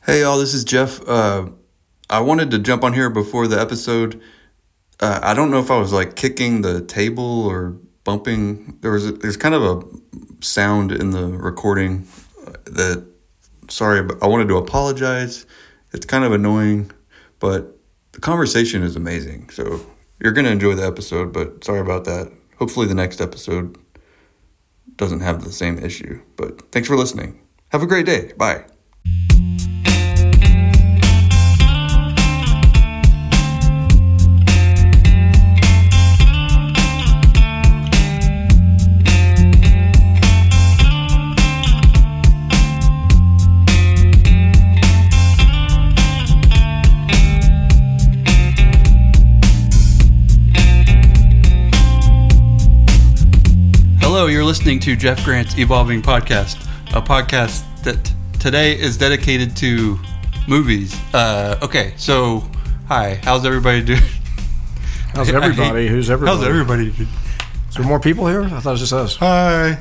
Hey y'all, this is Jeff. I wanted to jump on here before the episode. I don't know if I was like kicking the table or bumping. There's kind of a sound in the recording sorry, but I wanted to apologize. It's kind of annoying, but the conversation is amazing. So you're going to enjoy the episode, but sorry about that. Hopefully the next episode doesn't have the same issue, but thanks for listening. Have a great day. Bye. Hello, you're listening to Jeff Grant's Evolving Podcast, a podcast that today is dedicated to movies. Okay, so, hi, how's everybody doing? How's everybody? Who's everybody? How's everybody doing? Is there more people here? I thought it was just us. Hi.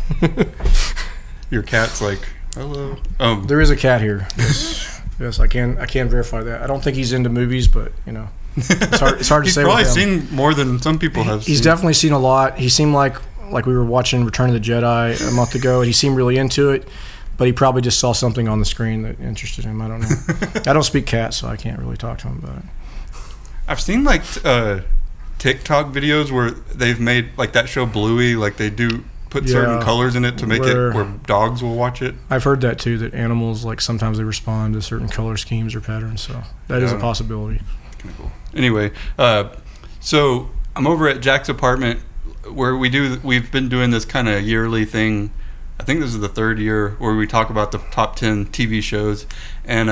Your cat's like, hello. There is a cat here. Yes, I can verify that. I don't think he's into movies, but, you know, it's hard to say with him. He's probably seen more than some people have seen. He's definitely seen a lot. He seemed like we were watching Return of the Jedi a month ago, and he seemed really into it, but he probably just saw something on the screen that interested him. I don't know. I don't speak cat, so I can't really talk to him about it. I've seen like TikTok videos where they've made like that show Bluey, like they do put certain colors in it to make it where dogs will watch it. I've heard that too, that animals, like sometimes they respond to certain color schemes or patterns, so that is a possibility. Kind of cool. Anyway, so I'm over at Jack's apartment where we've been doing this kind of yearly thing. I think this is the third year where we talk about the top 10 TV shows. And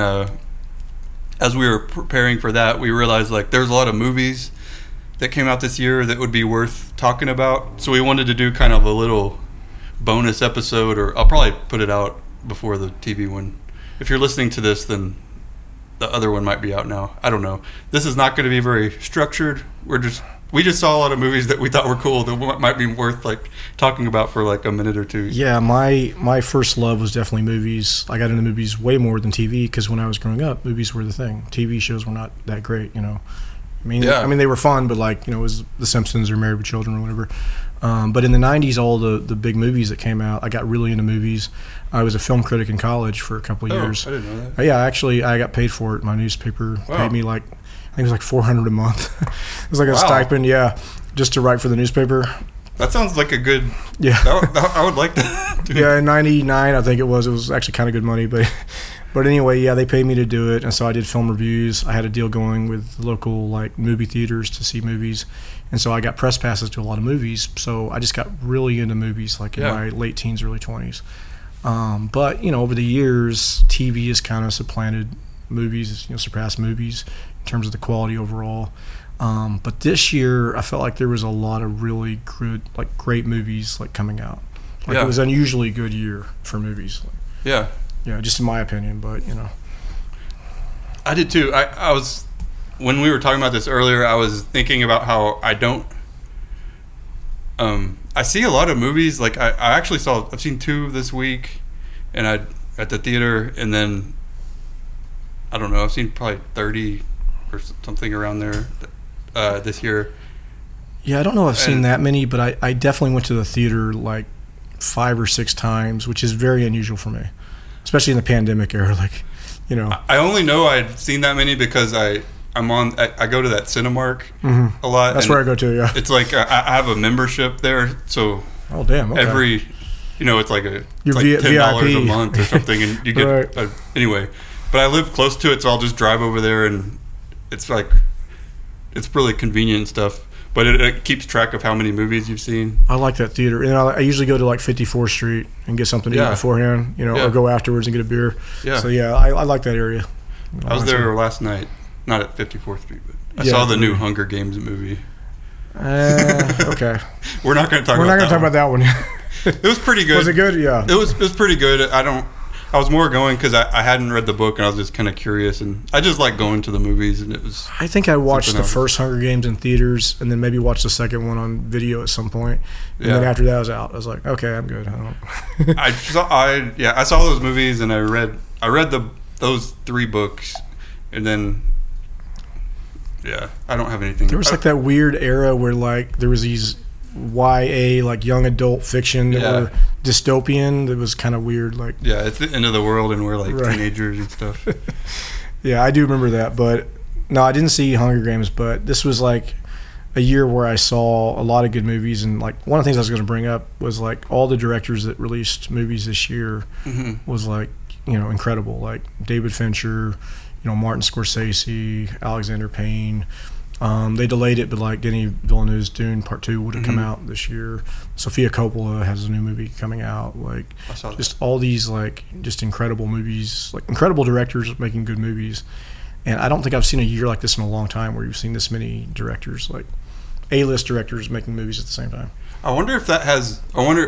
as we were preparing for that, we realized like there's a lot of movies that came out this year that would be worth talking about. So we wanted to do kind of a little bonus episode, or I'll probably put it out before the TV one. If you're listening to this, then the other one might be out now. I don't know. This is not going to be very structured. We just saw a lot of movies that we thought were cool that might be worth like talking about for like a minute or two. Yeah, my first love was definitely movies. I got into movies way more than TV because when I was growing up, movies were the thing. TV shows were not that great, you know. I mean, they were fun, but like, you know, it was The Simpsons or Married with Children or whatever. But in the 90s, all the big movies that came out, I got really into movies. I was a film critic in college for a couple of years. I didn't know that. Yeah, actually, I got paid for it. My newspaper paid me like, I think it was like $400 a month. It was like a stipend, just to write for the newspaper. That sounds like a good. Yeah, I would like that. Yeah, in '99, I think it was actually kind of good money, but anyway, yeah, they paid me to do it, and so I did film reviews. I had a deal going with local like movie theaters to see movies, and so I got press passes to a lot of movies. So I just got really into movies, like in my late teens, early 20s. But you know, over the years, TV has kind of supplanted movies, you know, surpassed movies in terms of the quality overall. But this year, I felt like there was a lot of really good, like great movies like coming out. Like it was an unusually good year for movies. Yeah. Yeah, just in my opinion, but you know. I did too. I was, when we were talking about this earlier, I was thinking about how I don't, I see a lot of movies, like I've seen 2 this week and at the theater, and then, I don't know, I've seen probably 30 or something around there this year. Yeah, I don't know if I've seen that many, but I definitely went to the theater like 5 or 6 times, which is very unusual for me, especially in the pandemic era. Like, you know, I only know I'd seen that many because I go to that Cinemark a lot. That's where I go to. Yeah, it's like I have a membership there, so damn, okay. every, you know, it's like like $10 a month or something, and you get anyway. But I live close to it, so I'll just drive over there, and it's like it's really convenient and stuff. But it keeps track of how many movies you've seen. I like that theater. And I usually go to like 54th Street and get something to eat beforehand, you know, or go afterwards and get a beer. Yeah. So, I like that area. I was there last night. Not at 54th Street, but I saw the new Hunger Games movie. Okay. We're not going to talk about that one. It was pretty good. Was it good? Yeah. It was pretty good. I was more going because I hadn't read the book, and I was just kind of curious, and I just like going to the movies, and it was. I think I watched the first Hunger Games in theaters, and then maybe watched the second one on video at some point, and then after that I was out. I was like, okay, I'm good. I saw those movies, and I read those 3 books, and then yeah, I don't have anything. There was like that weird era where like there was these YA like young adult fiction that were dystopian. That was kind of weird. Like it's the end of the world, and we're like Right. teenagers and stuff. yeah, I do remember that. But no, I didn't see Hunger Games. But this was like a year where I saw a lot of good movies, and like one of the things I was going to bring up was like all the directors that released movies this year was like incredible. Like David Fincher, Martin Scorsese, Alexander Payne. They delayed it, but like Denis Villeneuve's Dune Part 2 would have come out this year. Sofia Coppola has a new movie coming out. Like I saw that. just all these like just incredible movies, like incredible directors making good movies. And I don't think I've seen a year like this in a long time where you've seen this many directors, like A-list directors making movies at the same time. I wonder if that has. I wonder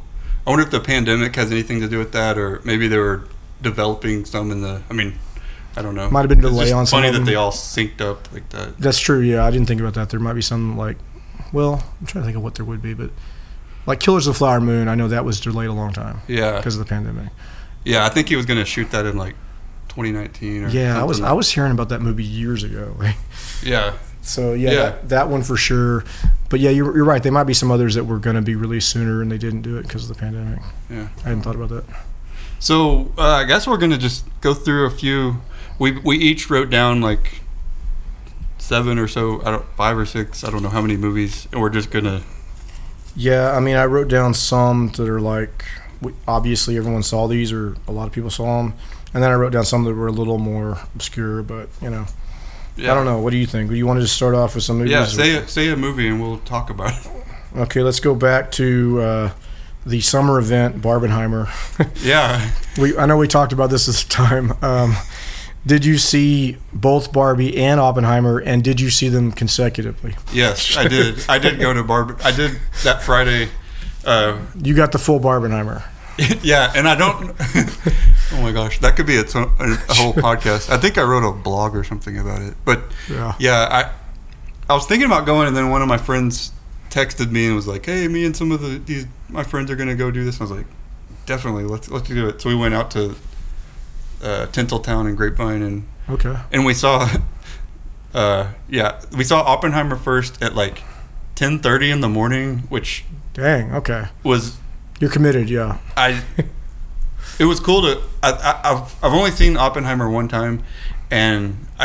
if the pandemic has anything to do with that, or maybe they were developing some in the. I mean, I don't know. Might have been It's delay just on some funny of that them. they all synced up like that. That's true. Yeah, I didn't think about that. There might be some like, well, I'm trying to think of what there would be, but like Killers of the Flower Moon, I know that was delayed a long time Yeah, because of the pandemic. yeah. I think he was going to shoot that in like 2019. Or Yeah, something. I was hearing about that movie years ago. Yeah, So yeah, Yeah. that one for sure. But yeah, you're right. There might be some others that were going to be released sooner and they didn't do it because of the pandemic. yeah. I hadn't thought about that. So I guess we're going to just go through a few. We each wrote down like 7 or so. 5 or 6. I don't know how many movies, and we're just gonna. Yeah, I mean, I wrote down some that are like, obviously everyone saw these or a lot of people saw them. And then I wrote down some that were a little more obscure, but, Yeah. I don't know. What do you think? Do you want to just start off with some movies? Yeah, say a movie and we'll talk about it. Okay, let's go back to the summer event, Barbenheimer. Yeah. I know we talked about this at the time. Did you see both Barbie and Oppenheimer, and did you see them consecutively? Yes, I did. I did go to I did that Friday. You got the full Barbenheimer. Yeah, and I don't. Oh my gosh, that could be a whole podcast. I think I wrote a blog or something about it. But Yeah. I was thinking about going, and then one of my friends texted me and was like, "Hey, me and some of my friends are gonna go do this." And I was like, "Definitely, let's do it." So we went out to Tinseltown and Grapevine, Okay. and we saw, we saw Oppenheimer first at like 10:30 in the morning, which Dang. Okay. was You're committed. Yeah. It was cool to. I've only seen Oppenheimer one time, and I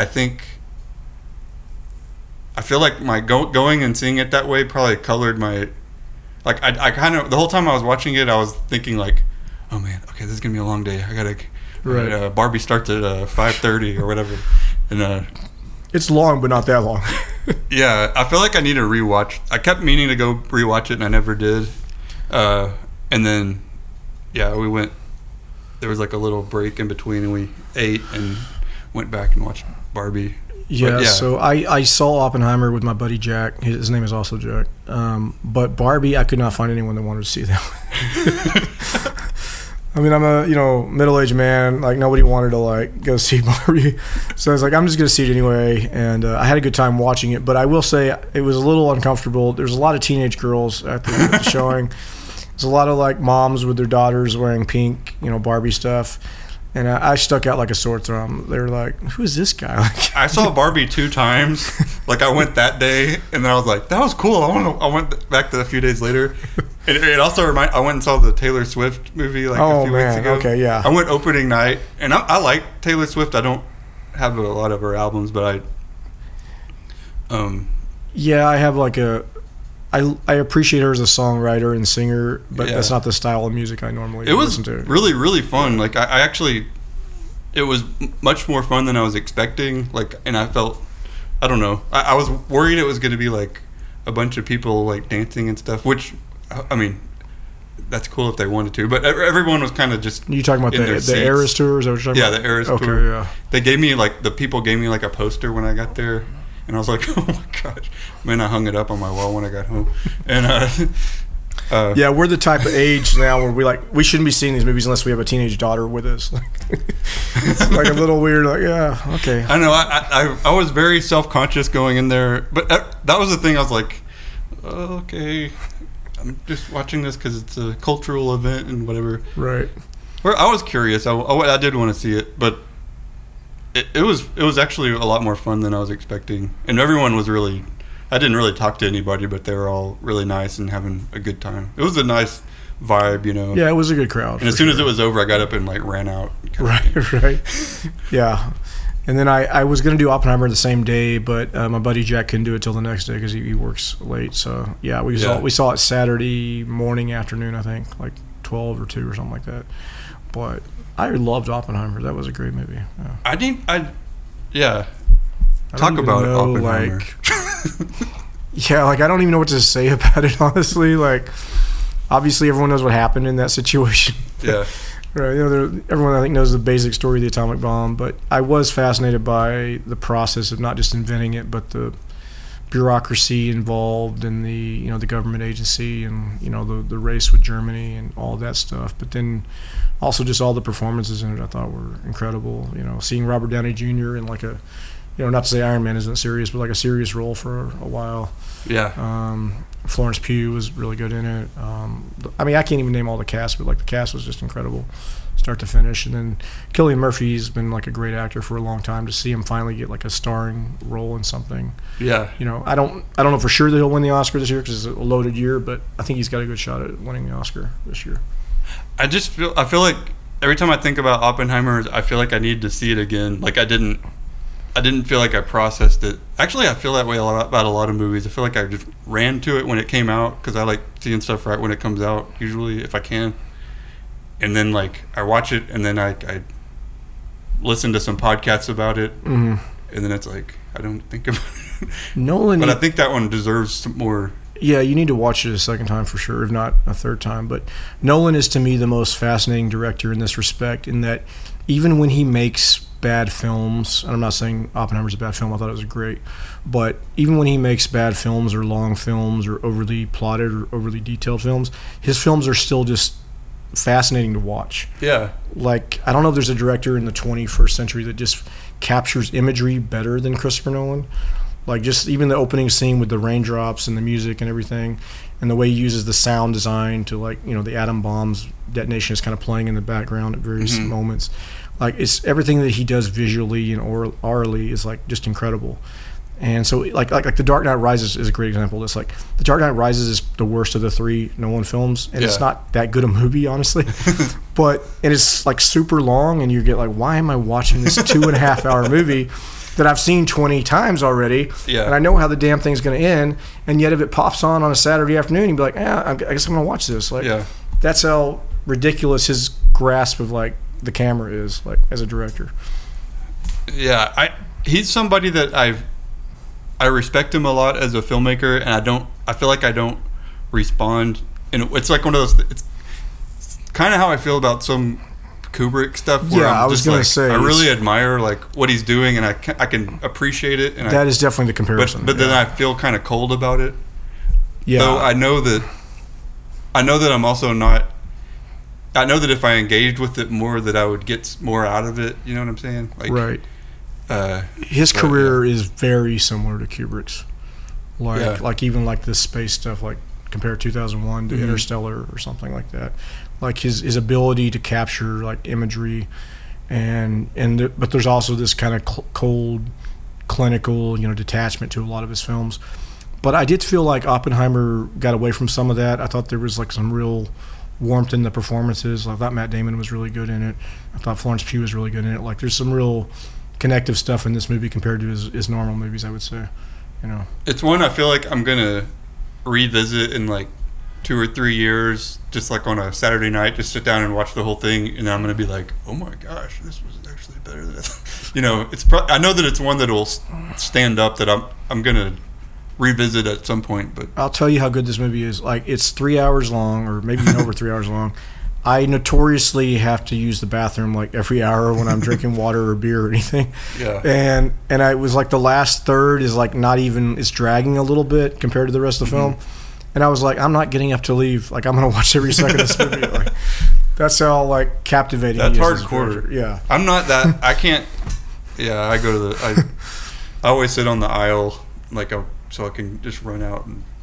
feel like my going and seeing it that way probably colored my. Like I kind of the whole time I was watching it, I was thinking like, oh man, okay, this is gonna be a long day. I gotta. Right. Barbie starts at 5:30 or whatever, and It's long, but not that long. yeah, I feel like I need to rewatch. I kept meaning to go rewatch it, and I never did. And then, we went. There was like a little break in between, and we ate and went back and watched Barbie. Yeah, But, so I saw Oppenheimer with my buddy Jack. His name is also Jack. But Barbie, I could not find anyone that wanted to see that. I mean, I'm a middle-aged man. Like nobody wanted to like go see Barbie, so I was like, I'm just gonna see it anyway. And I had a good time watching it. But I will say it was a little uncomfortable. There's a lot of teenage girls at the showing. There's a lot of like moms with their daughters wearing pink, Barbie stuff. And I stuck out like a sore thumb. They were like, "Who is this guy?" Like, I saw Barbie 2 times. Like I went that day, and then I was like, "That was cool." I went back to a few days later. It also I went and saw the Taylor Swift movie like a few weeks ago. Okay, yeah. I went opening night, and I like Taylor Swift. I don't have a lot of her albums, but yeah, I have like I appreciate her as a songwriter and singer, but that's not the style of music I normally listen to. Really, really fun. Like I actually, it was much more fun than I was expecting. Like, and I felt, I don't know, I was worried it was going to be like a bunch of people like dancing and stuff. Which, I mean, that's cool if they wanted to, but everyone was kind of just. You talking about the Eras tour? Is that what you're talking about? Yeah, the Eras tour. Okay, yeah. They gave me the people gave me like a poster when I got there. And I was like, oh my gosh. Man, I hung it up on my wall when I got home. And yeah, we're the type of age now where we shouldn't be seeing these movies unless we have a teenage daughter with us. It's like a little weird, like, yeah, okay. I know. I was very self-conscious going in there. But that was the thing. I was like, oh, okay. I'm just watching this because it's a cultural event and whatever. Right. I was curious. I did want to see it. But it was actually a lot more fun than I was expecting, and everyone was really. I didn't really talk to anybody, but they were all really nice and having a good time. It was a nice vibe, you know. Yeah, it was a good crowd. And as soon as it was over, I got up and like ran out. Right. Yeah. And then I was going to do Oppenheimer the same day, but my buddy Jack couldn't do it till the next day because he works late. So yeah, we saw it Saturday morning, afternoon, I think, like 12 or 2 or something like that. But I loved Oppenheimer. That was a great movie. Yeah. Talk about Oppenheimer. Yeah, like I don't even know what to say about it, honestly. Like, obviously everyone knows what happened in that situation. Yeah. Right. You know, everyone I think knows the basic story of the atomic bomb, but I was fascinated by the process of not just inventing it, but the bureaucracy involved and the government agency and the race with Germany and all that stuff. But then also just all the performances in it I thought were incredible. Seeing Robert Downey Jr. in like a not to say Iron Man isn't serious, but like a serious role for a while. Yeah. Florence Pugh was really good in it. I mean, I can't even name all the cast, but like the cast was just incredible, start to finish. And then Cillian Murphy's been like a great actor for a long time. To see him finally get like a starring role in something. Yeah. I don't know for sure that he'll win the Oscar this year because it's a loaded year, but I think he's got a good shot at winning the Oscar this year. I feel like every time I think about Oppenheimer, I feel like I need to see it again. Like I didn't feel like I processed it. Actually, I feel that way about a lot of movies. I feel like I just ran to it when it came out because I like seeing stuff right when it comes out, usually, if I can. And then, like, I watch it, and then I listen to some podcasts about it, and then it's like, I don't think about it. Nolan... But I think that one deserves some more... Yeah, you need to watch it a second time for sure, if not a third time. But Nolan is, to me, the most fascinating director in this respect, in that even when he makes bad films, and I'm not saying Oppenheimer's a bad film, I thought it was great, but even when he makes bad films or long films or overly plotted or overly detailed films, his films are still just fascinating to watch. Yeah. Like, I don't know if there's a director in the 21st century that just captures imagery better than Christopher Nolan. Like, just even the opening scene with the raindrops and the music and everything, and the way he uses the sound design to, like, the atom bomb's detonation is kind of playing in the background at various moments. Like, it's everything that he does visually and orally is like just incredible. And so like The Dark Knight Rises is a great example. It's like The Dark Knight Rises is the worst of the 3 Nolan films, and it's not that good a movie, honestly. But it's like super long, and you get like, why am I watching this 2.5 hour movie that I've seen 20 times already? Yeah. And I know how the damn thing's going to end, and yet if it pops on a Saturday afternoon, you'd be like, I guess I'm going to watch this. Like, that's how ridiculous his grasp of like the camera is, like, as a director. Yeah, he's somebody that I respect him a lot as a filmmaker, and I feel like I don't respond, and it's like one of those, it's kind of how I feel about some Kubrick stuff where I was going to say, I really admire like what he's doing, and I can appreciate it, and that is definitely the comparison. But then I feel kind of cold about it. Yeah. Though I know that I'm also not. I know that if I engaged with it more, that I would get more out of it. You know what I'm saying? Like, right. His career is very similar to Kubrick's. Like even like this space stuff, like compare 2001 to Interstellar or something like that. Like his ability to capture like imagery, but there's also this kind of cold, clinical, detachment to a lot of his films. But I did feel like Oppenheimer got away from some of that. I thought there was like some real warmth in the performances. I thought Matt Damon was really good in it. I thought Florence Pugh was really good in it. Like, there's some real connective stuff in this movie compared to his normal movies, I would say. It's one I feel like I'm gonna revisit in like 2 or 3 years, just like on a Saturday night, just sit down and watch the whole thing, and I'm gonna be like, oh my gosh, this was actually better than it's. I know that it's one that will stand up, that I'm gonna revisit at some point. But I'll tell you how good this movie is. Like, it's 3 hours long, or maybe even over 3 hours long. I notoriously have to use the bathroom like every hour when I'm drinking water or beer or anything. Yeah. And I was like, the last third is like not even, it's dragging a little bit compared to the rest of the film. And I was like, I'm not getting up to leave. Like, I'm gonna watch every second of this movie. Like, that's how like captivating. That's he is hardcore. Yeah. I'm not that. I can't. Yeah, I go to I always sit on the aisle so I can just run out and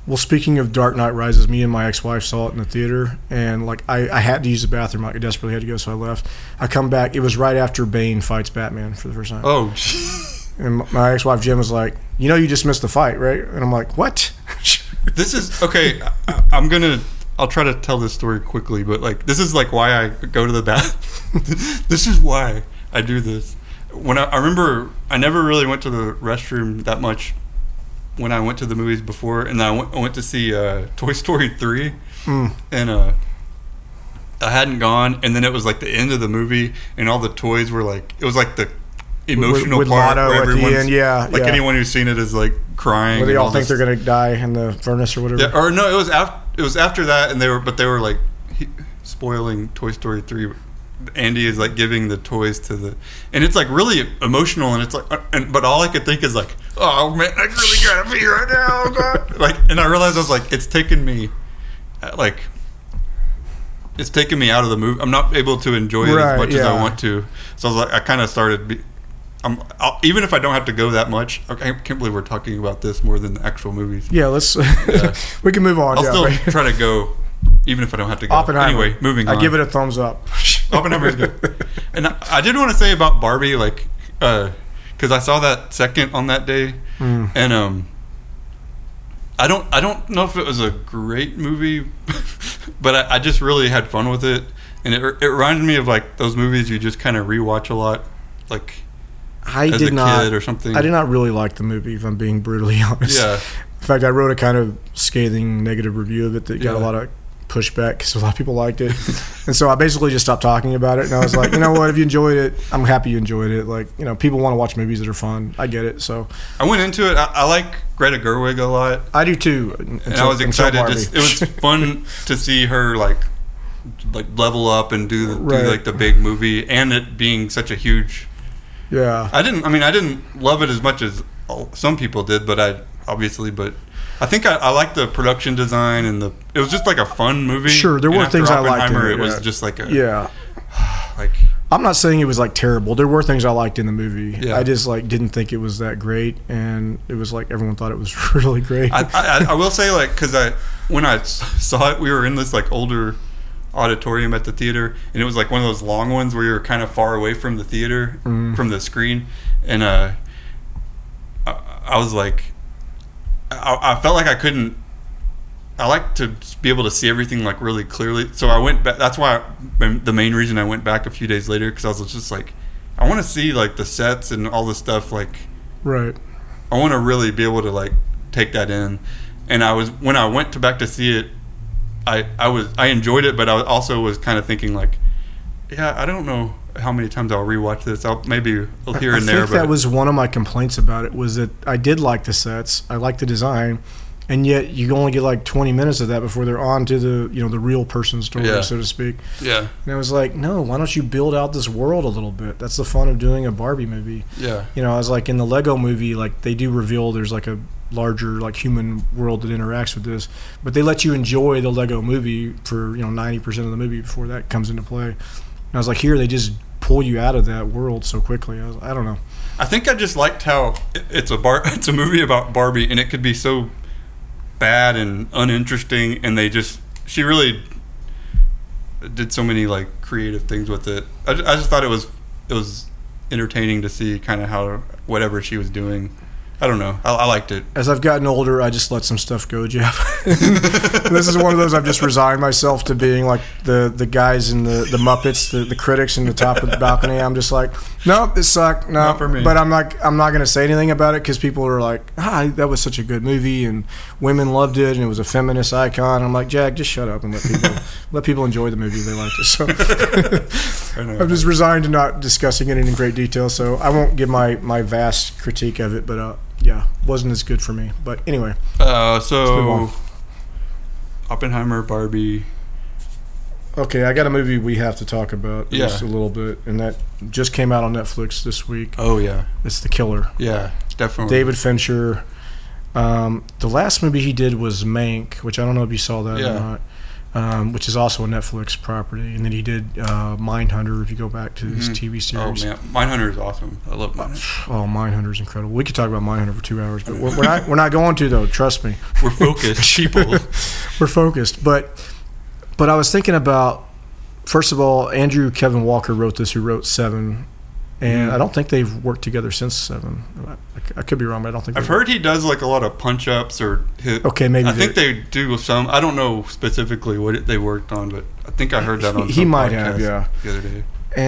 Well, speaking of Dark Knight Rises, me and my ex-wife saw it in the theater, and like I had to use the bathroom. I desperately had to go, so I left. I come back. It was right after Bane fights Batman for the first time. Oh, and my ex-wife Jim was like, "You just missed the fight, right?" And I'm like, "What?" this is okay. I'll try to tell this story quickly, but like this is like why I go to the bath. This is why I do this. When I remember, I never really went to the restroom that much when I went to the movies before, and I went to see Toy Story 3, and I hadn't gone, and then it was like the end of the movie, and all the toys were like, it was like the emotional with part Lotto where at the end, like anyone who's seen it is like crying. Where they and all think they're gonna die in the furnace or whatever. Yeah, or no, it was after that, and they were like spoiling Toy Story 3. Andy is like giving the toys to and it's like really emotional, and it's like, but all I could think is like, oh man, I really gotta pee right now, God. Like, and I realized I was like, it's taken me out of the movie. I'm not able to enjoy it as much as I want to. So I was like, I kind of started. Even if I don't have to go that much, I can't believe we're talking about this more than the actual movies. Yeah, let's. We can move on. I'll still try to go, even if I don't have to go. Oppenheimer. Anyway, moving on. I give it a thumbs up. Oppenheimer is good. And I did want to say about Barbie, like, because I saw that second on that day, and I don't know if it was a great movie, but I just really had fun with it, and it reminded me of like those movies you just kind of rewatch a lot, like as a kid or something. I did not really like the movie, if I'm being brutally honest. Yeah. In fact, I wrote a kind of scathing negative review of it that got a lot of pushback because a lot of people liked it. And so I basically just stopped talking about it, and I was like, you know what, if you enjoyed it, I'm happy you enjoyed it. Like, people want to watch movies that are fun. I get it. So I went into it. I like Greta Gerwig a lot. I do too. And I was excited. It was fun to see her like level up and do like the big movie, and it being such a huge. Yeah. I didn't love it as much as some people did, but I think I liked the production design, and it was just like a fun movie. Sure, there were things I liked in it. It was just like like, I'm not saying it was like terrible. There were things I liked in the movie. Yeah. I just like didn't think it was that great, and it was like everyone thought it was really great. I will say, like, because when I saw it, we were in this like older auditorium at the theater, and it was like one of those long ones where you're kind of far away from the theater, from the screen, and I was like, I felt like I couldn't. I like to be able to see everything like really clearly. So I went back. That's why the main reason I went back a few days later, because I was just like, I want to see like the sets and all the stuff. Like, right. I want to really be able to like take that in. And when I went back to see it, I enjoyed it, but I also was kind of thinking like, yeah, I don't know how many times I'll rewatch this. Maybe here and there. I think that was one of my complaints about it, was that I did like the sets, I liked the design, and yet you only get like 20 minutes of that before they're on to the the real person story, so to speak. Yeah. And I was like, no, why don't you build out this world a little bit? That's the fun of doing a Barbie movie. Yeah. I was like, in the Lego movie, like they do reveal there's like a larger like human world that interacts with this, but they let you enjoy the Lego movie for 90% of the movie before that comes into play. And I was like, here they just pull you out of that world so quickly. I don't know. I think I just liked how it's a movie about Barbie, and it could be so bad and uninteresting, and she really did so many like creative things with it. I just thought it was entertaining to see kind of how whatever she was doing. I don't know. I liked it. As I've gotten older, I just let some stuff go, Jeff. This is one of those I've just resigned myself to being like the guys in the Muppets, the critics in the top of the balcony. I'm just like, nope, this sucked. No, not for me. But I'm not going to say anything about it because people are like, that was such a good movie and women loved it and it was a feminist icon. I'm like, Jack, just shut up and let people enjoy the movie if they liked it. So I'm just resigned to not discussing it in great detail. So I won't give my vast critique of it, but yeah, wasn't as good for me. But anyway. So Oppenheimer, Barbie. Okay, I got a movie we have to talk about just a little bit, and that just came out on Netflix this week. Oh, yeah. It's The Killer. Yeah, definitely. David Fincher. The last movie he did was Mank, which I don't know if you saw that or not. which is also a Netflix property. And then he did Mindhunter, if you go back to his TV series. Oh, man. Mindhunter is awesome. I love Mindhunter. Oh, Mindhunter is incredible. We could talk about Mindhunter for 2 hours, but we're not going to, though. Trust me. We're focused people. We're focused. But I was thinking about, first of all, Andrew Kevin Walker wrote this, who wrote Seven. And I don't think they've worked together since Seven. I could be wrong, but I don't think I've heard he does like a lot of punch ups or hit. Okay, maybe I think they do some. I don't know specifically what they worked on, but I think I heard that on he some might podcast have, yeah, the other day.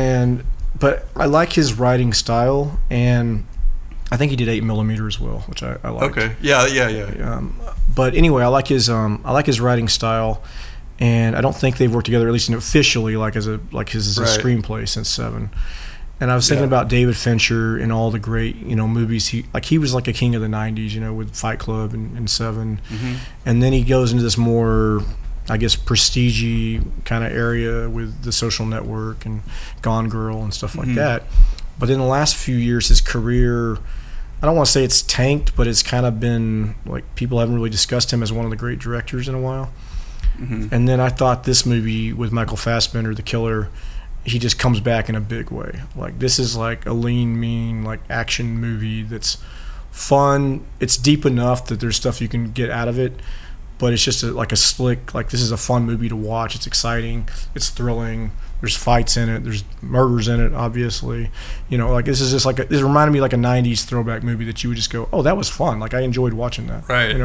But I like his writing style, and I think he did 8mm as well, which I like. Okay, yeah. But anyway, I like his writing style, and I don't think they've worked together, at least officially, like as a screenplay since Seven. And I was thinking about David Fincher and all the great, movies. He was like a king of the 90s, with Fight Club and Seven. Mm-hmm. And then he goes into this more, I guess, prestige-y kind of area with The Social Network and Gone Girl and stuff like that. But in the last few years, his career, I don't want to say it's tanked, but it's kind of been, like, people haven't really discussed him as one of the great directors in a while. Mm-hmm. And then I thought this movie with Michael Fassbender, The Killer, he just comes back in a big way. Like, this is like a lean, mean, like, action movie that's fun. It's deep enough that there's stuff you can get out of it, but it's just like a slick, like, this is a fun movie to watch. It's exciting. It's thrilling. There's fights in it. There's murders in it, obviously. Like, this is just like this reminded me like a 90s throwback movie that you would just go, oh, that was fun. Like, I enjoyed watching that. Right.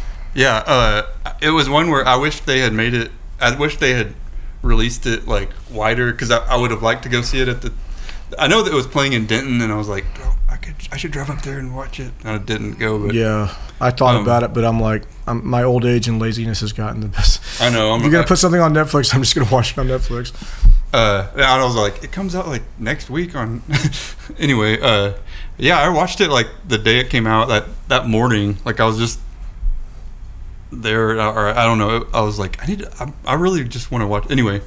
Yeah. It was one where I wish they had made it. I wish they had released it like wider, because I would have liked to go see it at the. I know that it was playing in Denton, and I was like, oh, I should drive up there and watch it. And I didn't go, but yeah, I thought about it, but I'm like, my old age and laziness has gotten the best. I know. If you're gonna put something on Netflix, I'm just gonna watch it on Netflix. And I was like, it comes out like next week on. Anyway, I watched it like the day it came out. That morning, like I was just there, or I don't know. I was like, I really just want to watch. Anyway,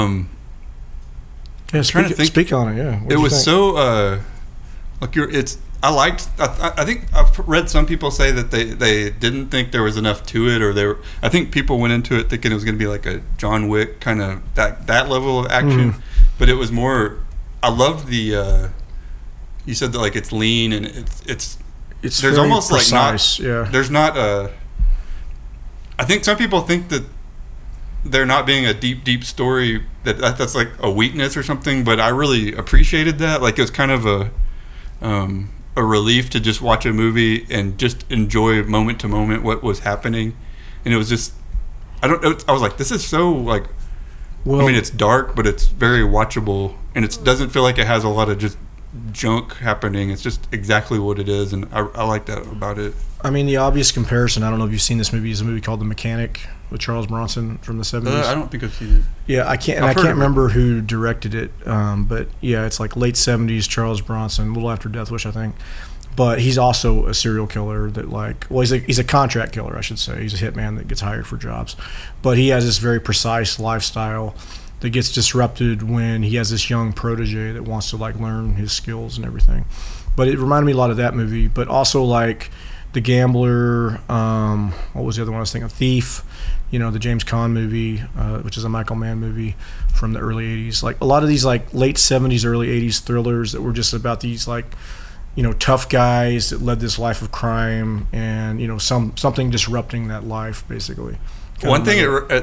speak on it. Yeah, it was so like I think I've read some people say that they didn't think there was enough to it, or I think people went into it thinking it was going to be like a John Wick kind of that level of action, but it was more. I loved the. You said that like it's lean and it's there's almost precise, like not there's not a. I think some people think that there not being a deep story that's like a weakness or something, but I really appreciated that. Like, it was kind of a relief to just watch a movie and just enjoy moment to moment what was happening, and it was just I was like, this is so like. Well, I mean, it's dark, but it's very watchable, and it doesn't feel like it has a lot of just junk happening. It's just exactly what it is, and I like that about it. I mean, the obvious comparison, I don't know if you've seen this movie, is a movie called The Mechanic with Charles Bronson from the 70s. I don't think I've seen it. Yeah, I can't remember who directed it, but yeah, it's like late 70s Charles Bronson, a little after Death Wish, I think. But he's also a serial killer that, like, well, he's a contract killer, I should say. He's a hitman that gets hired for jobs. But he has this very precise lifestyle that gets disrupted when he has this young protege that wants to, like, learn his skills and everything. But it reminded me a lot of that movie, but also, like, The Gambler, what was the other one I was thinking? Thief, the James Caan movie, which is a Michael Mann movie from the early 80s. Like, a lot of these, like, late 70s, early 80s thrillers that were just about these, like, tough guys that led this life of crime and, something disrupting that life, basically. One thing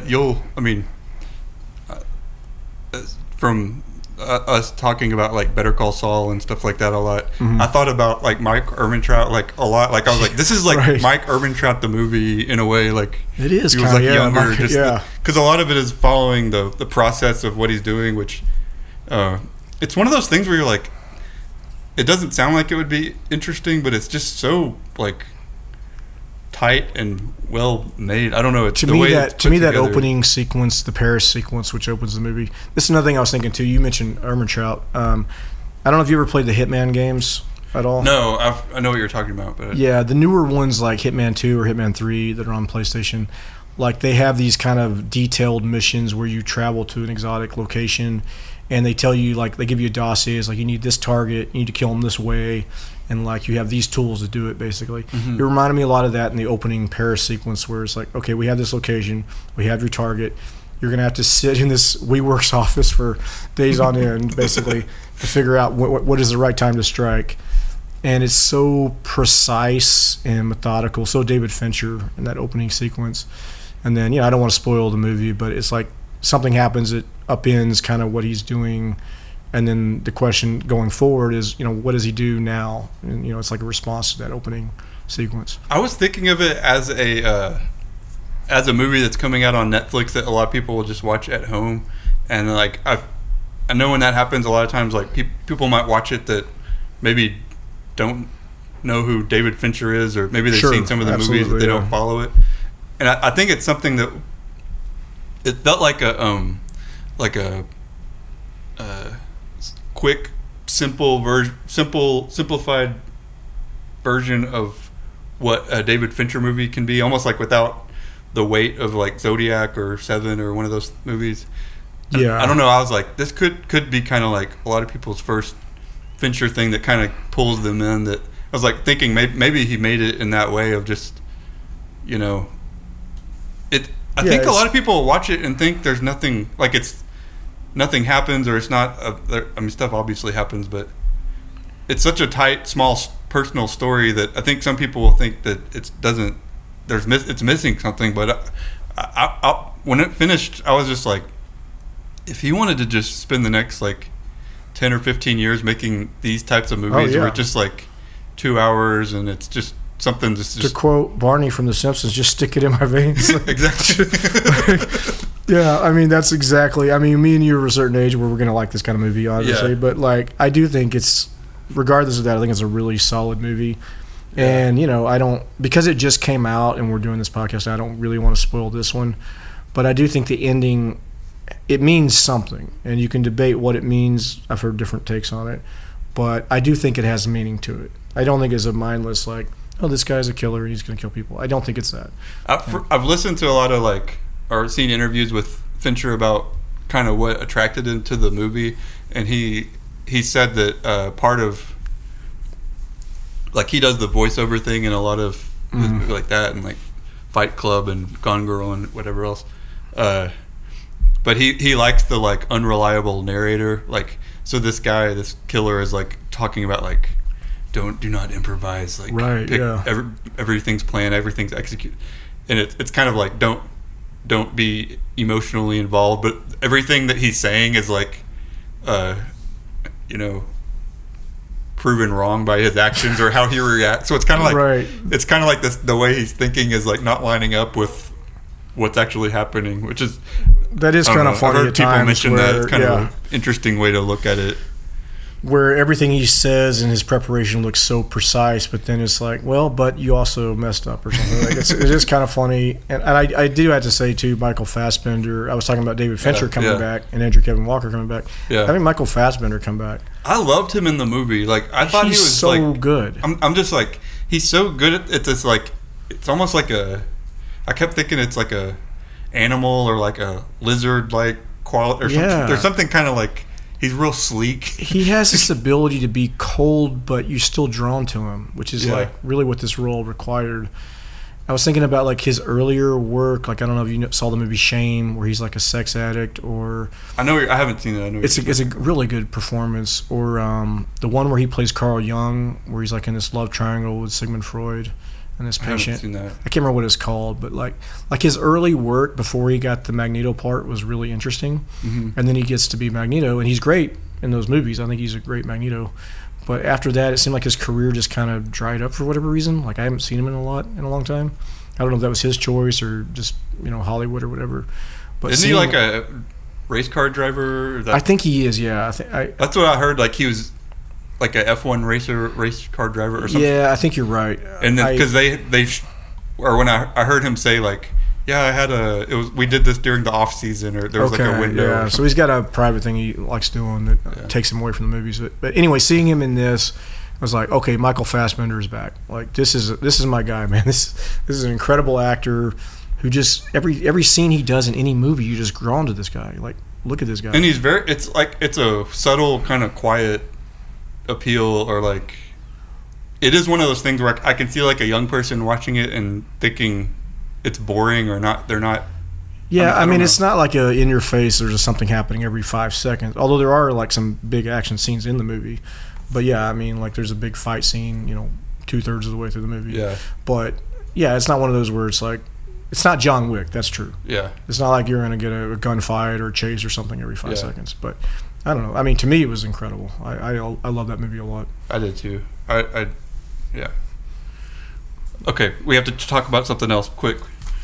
from us talking about like Better Call Saul and stuff like that a lot, I thought about like Mike Ehrmantraut like a lot. Like, I was like, this is like right. Mike Ehrmantraut the movie in a way. Like, it is. He was like younger, because a lot of it is following the process of what he's doing, which it's one of those things where you're like, it doesn't sound like it would be interesting, but it's just so like tight and well made. I don't know. It's to me that opening sequence, the Paris sequence, which opens the movie. This is another thing I was thinking too. You mentioned Ehrmantraut. I don't know if you ever played the Hitman games at all. No, I know what you're talking about. But yeah, the newer ones like Hitman 2 or Hitman 3 that are on PlayStation, like they have these kind of detailed missions where you travel to an exotic location. And they tell you, like, they give you a dossier. It's like, you need this target, you need to kill him this way, and, like, you have these tools to do it, basically. It reminded me a lot of that in the opening Paris sequence where it's like, okay, we have this location, we have your target, you're going to have to sit in this WeWorks office for days on end, basically, to figure out what is the right time to strike. And it's so precise and methodical, so David Fincher in that opening sequence. And then, I don't want to spoil the movie, but it's like something happens that upends kind of what he's doing. And then the question going forward is, what does he do now? And, it's like a response to that opening sequence. I was thinking of it as a movie that's coming out on Netflix that a lot of people will just watch at home. And like, I know when that happens, a lot of times, like, people might watch it that maybe don't know who David Fincher is, or maybe they've seen some of the movies but they don't follow it. And I think it's something that it felt like a quick, simplified version of what a David Fincher movie can be, almost like without the weight of like Zodiac or Seven or one of those movies. Yeah, I don't know. I was like, this could be kind of like a lot of people's first Fincher thing that kind of pulls them in. That I was like thinking maybe he made it in that way of just, it. I think a lot of people watch it and think there's nothing, like nothing happens, or it's not. Stuff obviously happens, but it's such a tight, small, personal story that I think some people will think that it doesn't. It's missing something. But I, when it finished, I was just like, if he wanted to just spend the next like 10 or 15 years making these types of movies where it's just like 2 hours and it's just something just to quote Barney from The Simpsons, just stick it in my veins. Exactly. Yeah, I mean, that's exactly, me and you are a certain age where we're going to like this kind of movie, obviously, but like, I do think it's, regardless of that, I think it's a really solid movie. And, I don't, because it just came out and we're doing this podcast, I don't really want to spoil this one, but I do think the ending, it means something, and you can debate what it means. I've heard different takes on it, but I do think it has meaning to it. I don't think it's a mindless, like, oh, this guy's a killer and he's going to kill people. I don't think it's that. I've listened to a lot of or seen interviews with Fincher about kind of what attracted him to the movie, and he said that part of, like, he does the voiceover thing in a lot of movies like that, and like Fight Club and Gone Girl and whatever else. But he likes the like unreliable narrator. Like, so this killer is like talking about like, do not improvise. Like, right, everything's planned, everything's executed, and it's kind of like don't be emotionally involved. But everything that he's saying is like, proven wrong by his actions or how he reacts. So it's kind of like it's kind of like this. The way he's thinking is like not lining up with what's actually happening, which is kind of funny. I've heard people mention that. It's kind of an interesting way to look at it. Where everything he says in his preparation looks so precise, but then it's like, well, but you also messed up or something. Like it is kind of funny. And I do have to say, too, Michael Fassbender, I was talking about David Fincher coming back and Andrew Kevin Walker coming back. Yeah. Having Michael Fassbender come back. I loved him in the movie. Like, I thought he was so like, good. I'm just like, he's so good at this. Like, it's almost like I kept thinking it's like a animal or like a lizard like quality or something. There's something kind of like, he's real sleek. He has this ability to be cold, but you're still drawn to him, which is like really what this role required. I was thinking about like his earlier work. Like, I don't know if you saw the movie Shame, where he's like a sex addict, or I haven't seen it. I know it's a really good performance. Or the one where he plays Carl Jung, where he's like in this love triangle with Sigmund Freud and this patient. I haven't seen that. I can't remember what it's called, but like his early work before he got the Magneto part was really interesting. Mm-hmm. And then he gets to be Magneto, and he's great in those movies. I think he's a great Magneto. But after that, it seemed like his career just kind of dried up for whatever reason. Like, I haven't seen him in a long time. I don't know if that was his choice or just Hollywood or whatever. But isn't he like a race car driver? I think he is. Yeah, that's what I heard. Like, he was like a F1 race car driver or something. Yeah, I think you're right. And then because when I heard him say like, yeah, we did this during the off season, or there was like a window. Yeah, so he's got a private thing he likes doing that takes him away from the movies. But anyway, seeing him in this, I was like, okay, Michael Fassbender is back. Like, this is my guy, man. This is an incredible actor who just every scene he does in any movie, you just drawn to this guy. Like, look at this guy. And he's it's a subtle kind of quiet appeal, or like, it is one of those things where I can see like a young person watching it and thinking it's boring or not. They're not Yeah, I don't mean, know. it's not like in your face. There's something happening every 5 seconds. Although there are like some big action scenes in the movie, but yeah, I mean, like there's a big fight scene. 2/3 of the way through the movie. Yeah. But yeah, it's not one of those where it's like, it's not John Wick. That's true. Yeah. It's not like you're gonna get a gunfight or a chase or something every 5 Yeah. seconds. But I don't know. I mean, to me, it was incredible. I love that movie a lot. I did too. Yeah. Okay, we have to talk about something else quick.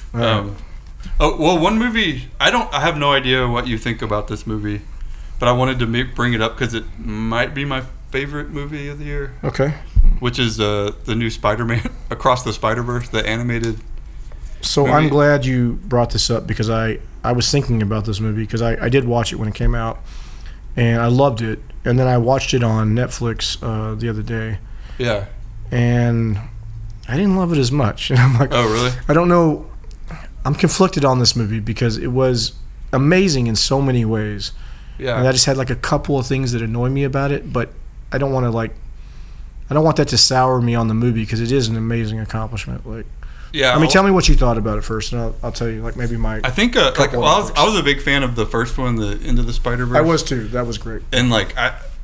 One movie. I have no idea what you think about this movie, but I wanted to bring it up because it might be my favorite movie of the year, Okay. which is the new Spider-Man Across the Spider-Verse, the animated. So movie. I'm glad you brought this up because I was thinking about this movie because I did watch it when it came out, and I loved it. And then I watched it on Netflix the other day, Yeah. and I didn't love it as much. And I'm like, Oh, really? I don't know. I'm conflicted on this movie because it was amazing in so many ways. Yeah. And I just had like a couple of things that annoy me about it, but I don't want that to sour me on the movie because it is an amazing accomplishment. Like, Yeah. I mean, tell me what you thought about it first, and I'll tell you like maybe my. I think I was a big fan of the first one, the Into the Spider-Verse. I was too. That was great. And like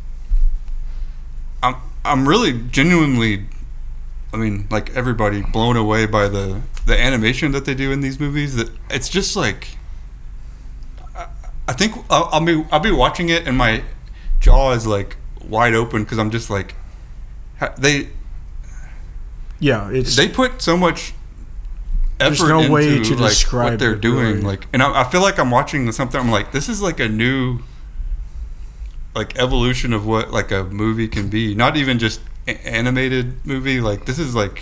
I'm really genuinely, I mean, like everybody blown away by the animation that they do in these movies. That it's just like, I think I'll be watching it and my jaw is like wide open because I'm just like, Yeah, they put so much effort There's no into way to like describe what they're it, doing. really. Like, and I feel like I'm watching something. I'm like, this is like a new, like evolution of what like a movie can be. Not even just animated movie. Like this is like,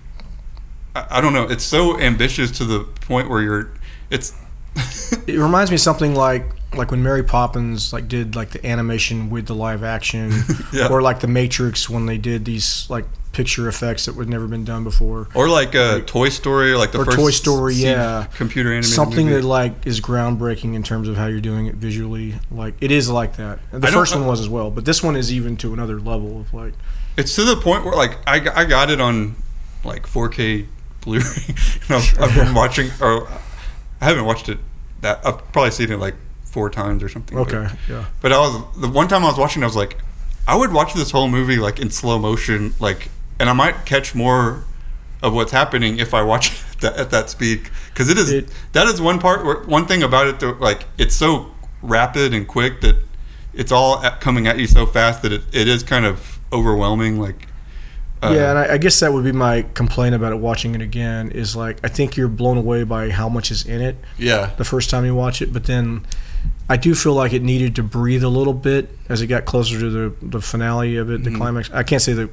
I don't know. It's so ambitious to the point where it's. It reminds me of something like when Mary Poppins like did like the animation with the live action, Yeah. or like the Matrix when they did these like picture effects that would never been done before. Or like Toy Story, like the Or first Toy Story, C- yeah. computer animated Something movie. that like is groundbreaking in terms of how you're doing it visually. Like it is like that. The I don't first know- one was as well, but this one is even to another level of like. It's to the point where like I got it on like 4K Blu-ray. And I've been watching, or I haven't watched it. I've probably seen it like 4 times or something. Okay, yeah. But the one time I was watching, I was like, I would watch this whole movie like in slow motion, like, and I might catch more of what's happening if I watch it at that speed, because that is one thing about it that like it's so rapid and quick that it's all coming at you so fast that it is kind of overwhelming. Like, Yeah, and I guess that would be my complaint about it watching it again is like I think you're blown away by how much is in it yeah, the first time you watch it, but then I do feel like it needed to breathe a little bit as it got closer to the finale of it, the climax. I can't say the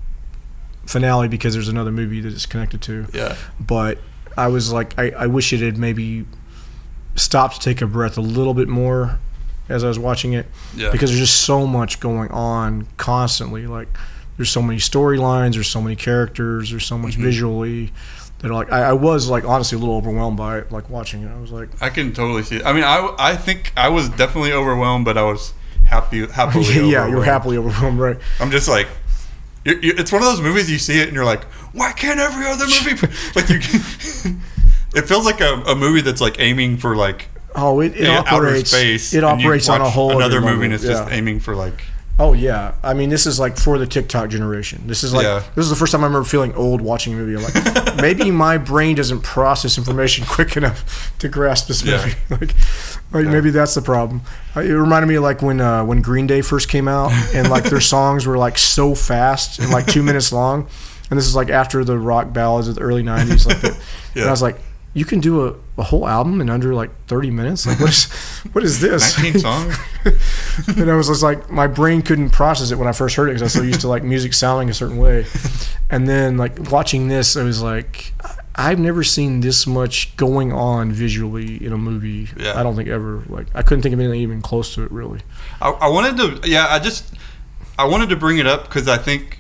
finale because there's another movie that it's connected to, yeah, but I was like I wish it had maybe stopped to take a breath a little bit more as I was watching it, yeah. because there's just so much going on constantly. Like there's so many storylines, there's so many characters, there's so much visually that are like I was like honestly a little overwhelmed by it. Like watching it, I was like, I can totally see it. I mean, I think I was definitely overwhelmed, but I was happily yeah, overwhelmed. you're happily overwhelmed, right? I'm just like, it's one of those movies you see it and you're like, why can't every other movie like you? It feels like a movie that's like aiming for like Oh, it outer operates. space. It and you operates on a watch whole another other movie, level. and it's just Yeah. aiming for like. Oh yeah, I mean this is like for the TikTok generation. This is like Yeah. this is the first time I remember feeling old watching a movie. I'm like, maybe my brain doesn't process information quick enough to grasp this Yeah. movie. like maybe that's the problem. It reminded me of like when Green Day first came out and like their songs were like so fast and like 2 minutes long, and this is like after the rock ballads of the early '90s. Like that. Yeah. And I was like, you can do a whole album in under like 30 minutes. Like what is this? 19 songs. And I was just like, my brain couldn't process it when I first heard it because I was so used to like music sounding a certain way. And then like watching this, I was like, I've never seen this much going on visually in a movie. Yeah. I don't think ever. Like I couldn't think of anything even close to it really. I wanted to, I wanted to bring it up because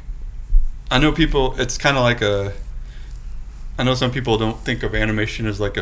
I know people. It's kind of like I know some people don't think of animation as like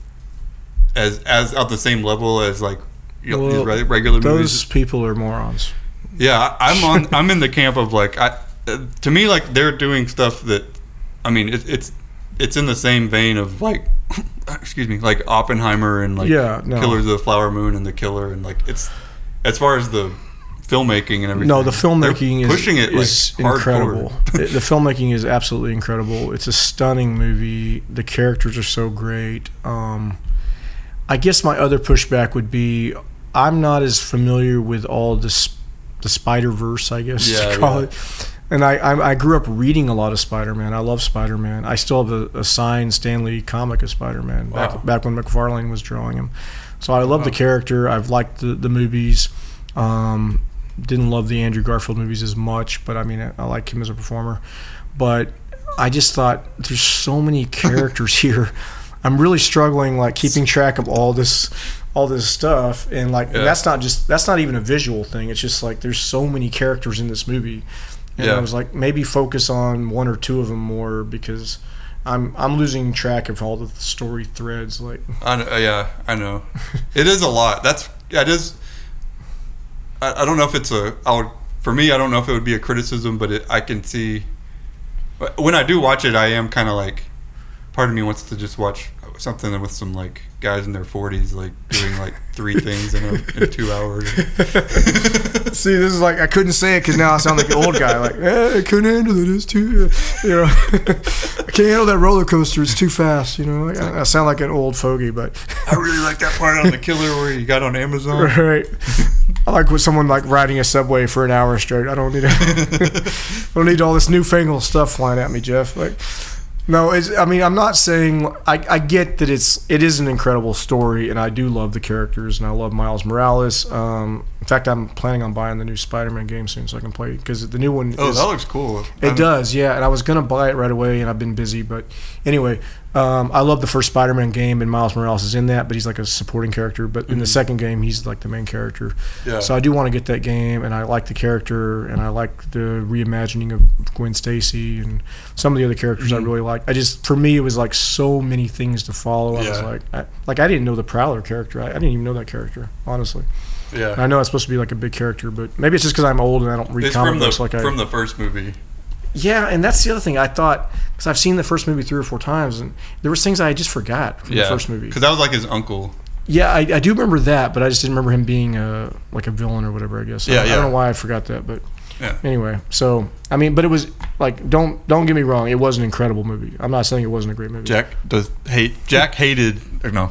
as at the same level as like Well, these regular Those movies. people are morons. Yeah, I'm in the camp of like to me like they're doing stuff that I mean it's in the same vein of like excuse me, like Oppenheimer and like Killers of the Flower Moon and The Killer, and like it's as far as the filmmaking and everything. No, the filmmaking is pushing it is like incredible. The filmmaking is absolutely incredible. It's a stunning movie. The characters are so great. I guess my other pushback would be I'm not as familiar with all the Spider-Verse, I guess you call it. And I grew up reading a lot of Spider-Man. I love Spider-Man. I still have a signed Stan Lee comic of Spider-Man back when McFarlane was drawing him. So I love the character. I've liked the movies. Didn't love the Andrew Garfield movies as much, but I mean, I like him as a performer. But I just thought there's so many characters here. I'm really struggling, like keeping track of all this stuff, and like and that's not even a visual thing. It's just like there's so many characters in this movie, and I was like maybe focus on one or two of them more because I'm losing track of all the story threads. Like I know it is a lot. It is. I don't know if it's for me, I don't know if it would be a criticism, but I can see when I do watch it, I am kind of like, part of me wants to just watch something with some like guys in their 40s like doing like 3 things in 2 hours. See, this is like I couldn't say it because now I sound like an old guy. Like I couldn't handle it. It's too, I can't handle that roller coaster. It's too fast. Like, I sound like an old fogey. But I really like that part on The Killer where you got on Amazon. Right. I like with someone like riding a subway for an hour straight. I don't need all this newfangled stuff flying at me, Jeff. Like. No, I'm not saying I get that it is an incredible story, and I do love the characters, and I love Miles Morales. In fact, I'm planning on buying the new Spider-Man game soon so I can play it because the new one. That looks cool. It does, yeah. And I was gonna buy it right away, and I've been busy. But anyway, I love the first Spider-Man game, and Miles Morales is in that, but he's like a supporting character. But in the second game, he's like the main character. Yeah. So I do want to get that game, and I like the character, and I like the reimagining of Gwen Stacy and some of the other characters I really like. For me, it was like so many things to follow. I was like, I didn't know the Prowler character. I didn't even know that character, honestly. Yeah. And I know it's supposed to be like a big character, but maybe it's just because I'm old and I don't read comic books from the first movie. Yeah, and that's the other thing. I thought, because I've seen the first movie 3 or 4 times, and there was things I just forgot from the first movie. Because that was like his uncle. Yeah, I do remember that, but I just didn't remember him being like a villain or whatever, I guess. I don't know why I forgot that, but anyway. So, I mean, but it was, like, don't get me wrong, it was an incredible movie. I'm not saying it wasn't a great movie. Jack hated, or no.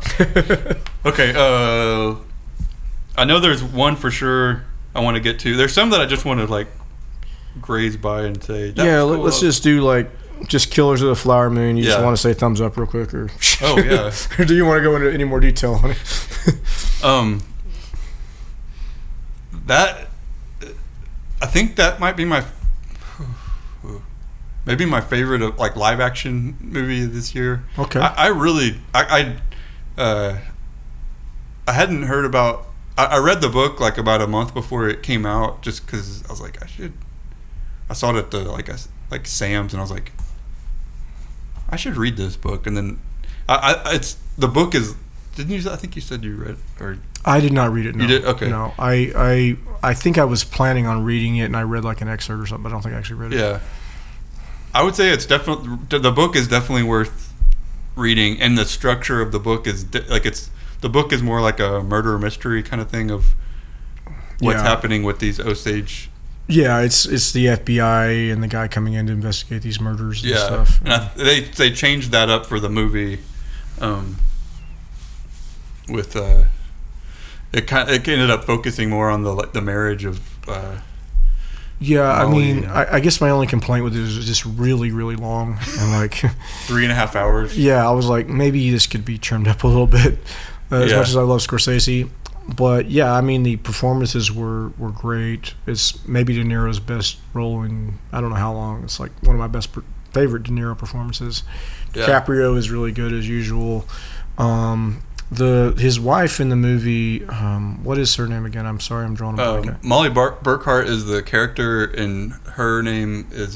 Okay, I know there's one for sure I want to get to. There's some that I just want to, like, graze by and say. Cool. Let's just do, like, just Killers of the Flower Moon. You just want to say thumbs up real quick? Or oh, yeah. Or do you want to go into any more detail on it? I think that might be my favorite of, like, live action movie this year. Okay. I really hadn't heard about. I read the book like about a month before it came out, just because I was like, I saw it at the Sam's, and I was like, I should read this book. And then the book is. Didn't you? I think you said you read or. I did not read it. No. You did? Okay. No, I think I was planning on reading it, and I read like an excerpt or something, but I don't think I actually read it. Yeah. I would say the book is definitely worth reading, and the structure of the book is the book is more like a murder mystery kind of thing of what's happening with these Osage. Yeah, it's the FBI and the guy coming in to investigate these murders and stuff. And they changed that up for the movie. With it ended up focusing more on the marriage of. I mean, I guess my only complaint with it is just really, really long and like 3.5 hours. Yeah, I was like, maybe this could be trimmed up a little bit. As much as I love Scorsese, but I mean, the performances were great. It's maybe De Niro's best role in I don't know how long. It's like one of my favorite De Niro performances. Yeah. DiCaprio is really good as usual. His wife in the movie, what is her name again? I'm sorry, I'm drawing a blank. Molly Burkhart is the character, and her name is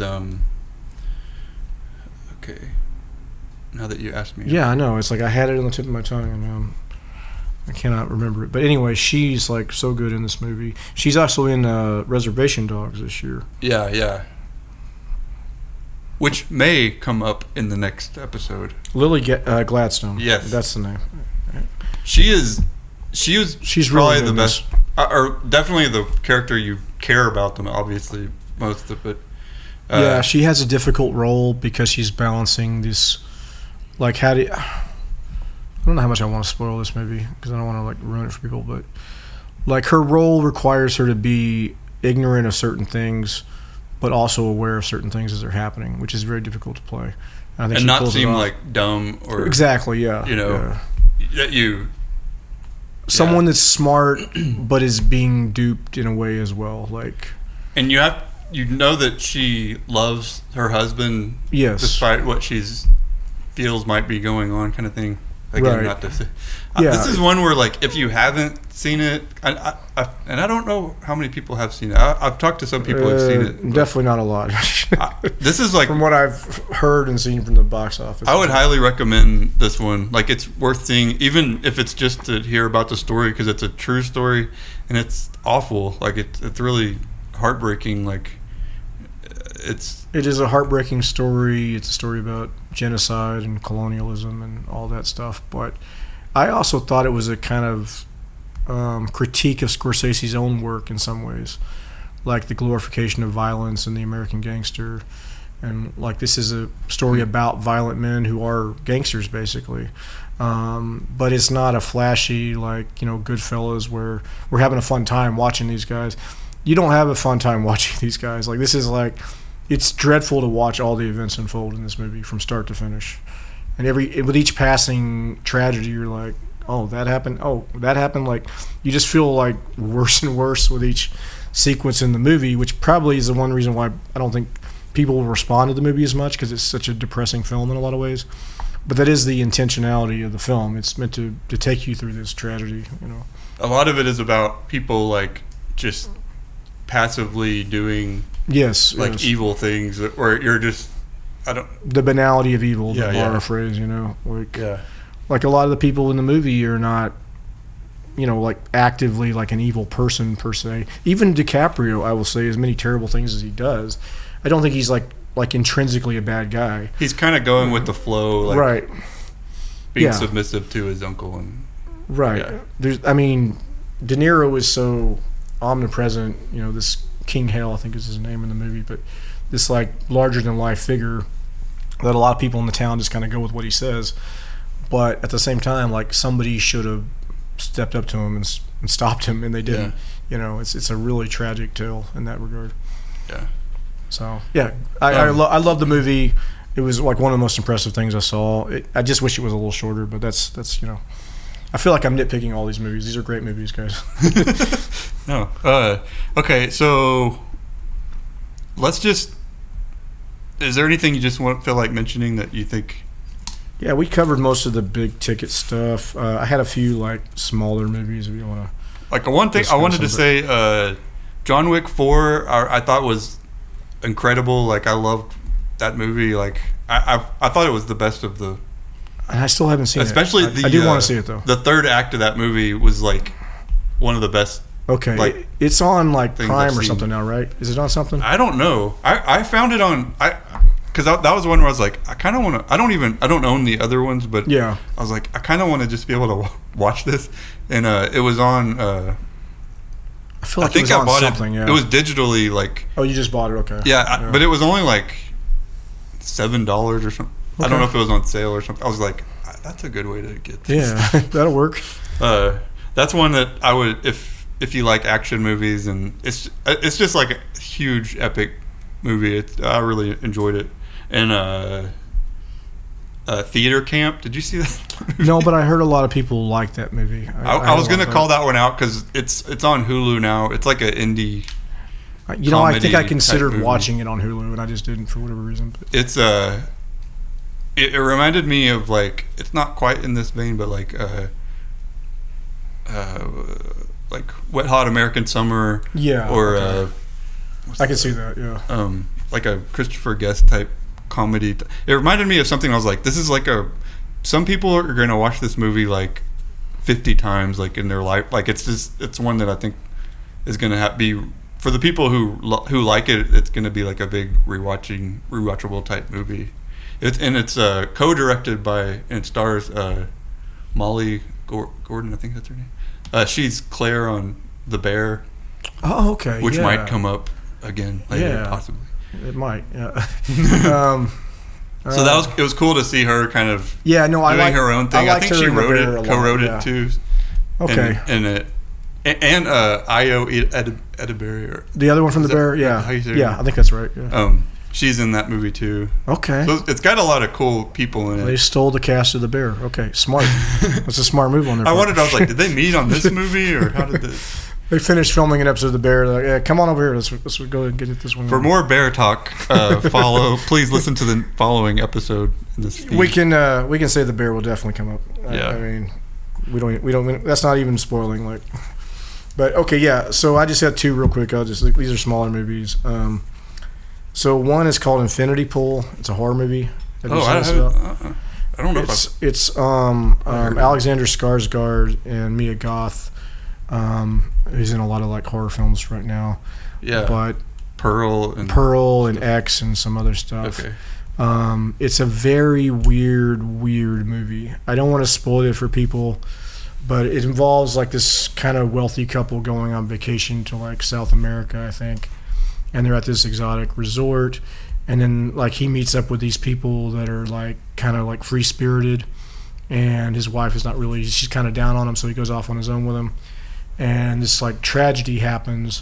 okay. Now that you asked me, I know. It's like I had it on the tip of my tongue, and I cannot remember it. But anyway, she's like so good in this movie. She's also in Reservation Dogs this year. Yeah. which may come up in the next episode. Lily Gladstone. Yes. That's the name. She's probably really the good in best, or definitely the character you care about them. Obviously, most of it. Yeah, she has a difficult role because she's balancing this. Like, I don't know how much I want to spoil this movie because I don't want to like ruin it for people, but like her role requires her to be ignorant of certain things, but also aware of certain things as they're happening, which is very difficult to play. I think and not seem like dumb or exactly, yeah. You know, that you. Someone that's smart but is being duped in a way as well, like. And you know that she loves her husband, yes, despite what feels might be going on, kind of thing. Again, right. Not to say. Yeah. This is one where, like, if you haven't seen it, and I don't know how many people have seen it. I've talked to some people who've seen it. Definitely not a lot. This is like from what I've heard and seen from the box office. I would highly recommend this one. Like, it's worth seeing, even if it's just to hear about the story, because it's a true story and it's awful. Like, it's really heartbreaking. Like, it is a heartbreaking story. It's a story about genocide and colonialism and all that stuff. But I also thought it was a kind of critique of Scorsese's own work in some ways, like the glorification of violence and the American gangster. And like, this is a story about violent men who are gangsters, basically. But it's not a flashy, like, you know, Goodfellas where we're having a fun time watching these guys. You don't have a fun time watching these guys. Like, this is like, it's dreadful to watch all the events unfold in this movie from start to finish. And with each passing tragedy, you're like, oh, that happened. Oh, that happened. Like, you just feel like worse and worse with each sequence in the movie, which probably is the one reason why I don't think people will respond to the movie as much, because it's such a depressing film in a lot of ways. But that is the intentionality of the film. It's meant to take you through this tragedy, you know. A lot of it is about people, like, just passively doing evil things, or you're just the banality of evil, the borrow phrase, you know, like a lot of the people in the movie are not, you know, like actively like an evil person per se. Even DiCaprio, I will say, as many terrible things as he does, I don't think he's like intrinsically a bad guy. He's kind of going with the flow, like, right, being submissive to his uncle, and I mean, De Niro is so omnipresent, you know, this King Hale, I think is his name in the movie, but this like larger than life figure that a lot of people in the town just kind of go with what he says. But at the same time, like, somebody should have stepped up to him and stopped him, and they didn't. You know, it's a really tragic tale in that regard. Yeah. So I love the movie. It was like one of the most impressive things I saw. I just wish it was a little shorter, but that's you know, I feel like I'm nitpicking all these movies. These are great movies, guys. No. Okay, so let's just. Is there anything you just feel like mentioning that you think? Yeah, we covered most of the big ticket stuff. I had a few like smaller movies if you want to. Like, one thing I wanted to say, John Wick 4, I thought was incredible. Like, I loved that movie. Like, I thought it was the best of the. And I still haven't seen especially it. I do want to see it though. The third act of that movie was like one of the best. Okay, like, it's on like Prime or something now, right? Is it on something? I don't know. I found it on because that was one where I was like, I kind of want to. I don't own the other ones, but yeah, I was like, I kind of want to just be able to watch this, and it was on. I feel like I think I bought something. It was digitally, like. Oh, you just bought it? Okay. Yeah, but it was only like $7 or something. Okay. I don't know if it was on sale or something. I was like, that's a good way to get this. Yeah, that'll work. That's one that I would, if you like action movies, and it's just like a huge epic movie. I really enjoyed it. And Theater Camp, did you see that movie? No, but I heard a lot of people like that movie. I was going to call that one out because it's on Hulu now. It's like an indie. You know, I think I considered watching it on Hulu, and I just didn't for whatever reason. But. It's it reminded me of, like, it's not quite in this vein, but like Wet Hot American Summer. Yeah. Or okay. I can see that. Yeah. Like a Christopher Guest type comedy. It reminded me of something. I was like, this is like some people are going to watch this movie like 50 times, like, in their life. Like, it's one that I think is going to be for the people who like it, it's going to be like a big rewatchable type movie. It's co-directed by, and it stars Molly Gordon, I think that's her name. She's Claire on The Bear. Oh, okay. Which might come up again later, possibly. It might. Yeah. So it was cool to see her kind of doing her own thing. I think she co-wrote it too. Okay. And Io Edeberry. The other one from The Bear, yeah. I think that's right. Yeah. She's in that movie too. Okay. So it's got a lot of cool people in it. They stole the cast of The Bear. Okay, smart. That's a smart move on their part. I was like, did they meet on this movie or how did this? They finished filming an episode of The Bear. They're like, yeah, come on over here. Let's go and get this one. For more Bear talk, please listen to the following episode in this feed. We can say The Bear will definitely come up. Yeah. I mean, we don't. That's not even spoiling. Like, but okay, yeah. So I just had two real quick. These are smaller movies. So one is called Infinity Pool. It's a horror movie. I don't know. It's Alexander Skarsgård and Mia Goth. Who's in a lot of like horror films right now. Yeah. But Pearl and X and some other stuff. Okay. It's a very weird movie. I don't want to spoil it for people, but it involves like this kind of wealthy couple going on vacation to like South America, I think. And they're at this exotic resort, and then like he meets up with these people that are like kind of like free spirited, and his wife is not really, she's kind of down on him, so he goes off on his own with him. And this like tragedy happens,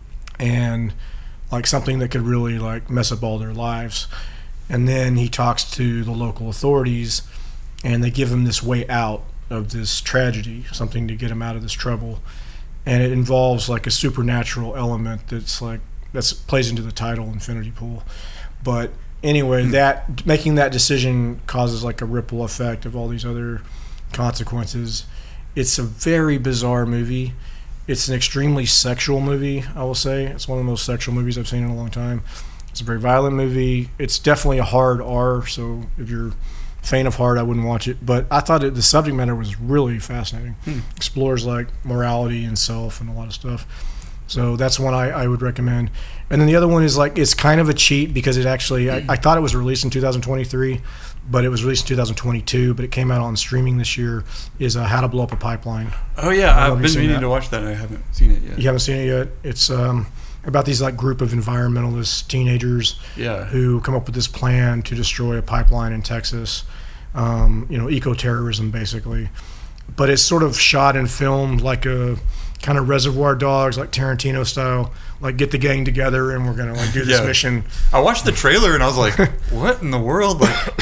and like something that could really like mess up all their lives. And then he talks to the local authorities, and they give him this way out of this tragedy, something to get him out of this trouble. And it involves like a supernatural element that plays into the title, Infinity Pool. But anyway, that making that decision causes like a ripple effect of all these other consequences. It's a very bizarre movie. It's an extremely sexual movie, I will say. It's one of the most sexual movies I've seen in a long time. It's a very violent movie. It's definitely a hard R, so if you're a fan of hard, I wouldn't watch it. But I thought the subject matter was really fascinating. Explores like morality and self and a lot of stuff. So that's one I would recommend. And then the other one is like, it's kind of a cheat because it actually, I thought it was released in 2023, but it was released in 2022, but it came out on streaming this year, is How to Blow Up a Pipeline. Oh yeah, I've been meaning to watch that and I haven't seen it yet. You haven't seen it yet? It's about these like group of environmentalist teenagers who come up with this plan to destroy a pipeline in Texas, eco-terrorism basically. But it's sort of shot and filmed like a kind of Reservoir Dogs, like Tarantino style, like get the gang together and we're gonna like do this mission. I watched the trailer and I was like, what in the world? Like,